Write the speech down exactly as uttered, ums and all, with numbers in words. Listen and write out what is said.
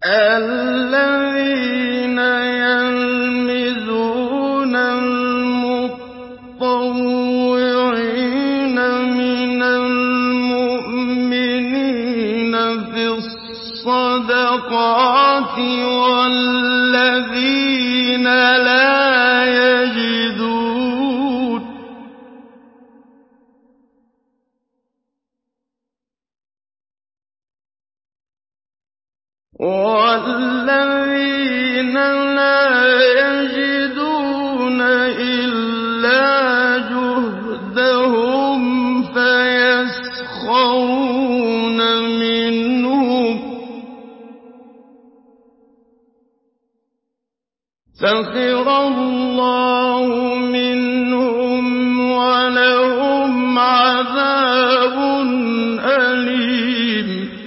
الَّذِينَ يَلْمِزُونَ الْمُطَّوِّعِينَ مِنَ الْمُؤْمِنِينَ فِي الصَّدَقَاتِ وَالَّذِينَ لَا يَجِدُونَ إِلَّا جُهْدَهُمْ فَيَسْخَرُونَ مِنْهُمْ ۙ سَخِرَ اللَّهُ مِنْهُمْ وَلَهُمْ عَذَابٌ أَلِيمٌ